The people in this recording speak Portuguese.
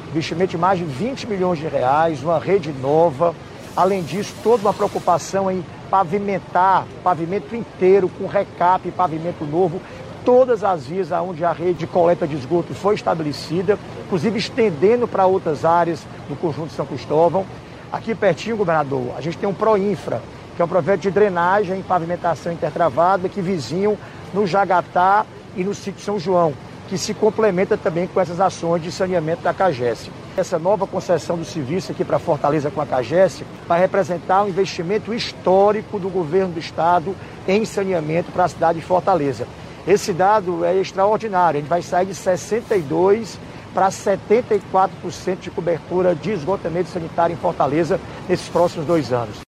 investimento de mais de 20 milhões de reais, uma rede nova. Além disso, toda uma preocupação em pavimentar, pavimento inteiro, com recap, pavimento novo, todas as vias onde a rede de coleta de esgoto foi estabelecida, inclusive estendendo para outras áreas do conjunto de São Cristóvão. Aqui pertinho, governador, a gente tem um Proinfra, que é um projeto de drenagem e pavimentação intertravada que vizinham no Jagatá e no sítio São João, que se complementa também com essas ações de saneamento da CAGES. Essa nova concessão do serviço aqui para Fortaleza com a CAGES vai representar um investimento histórico do governo do estado em saneamento para a cidade de Fortaleza. Esse dado é extraordinário, a gente vai sair de 62% para 74% de cobertura de esgotamento sanitário em Fortaleza nesses próximos 2 anos.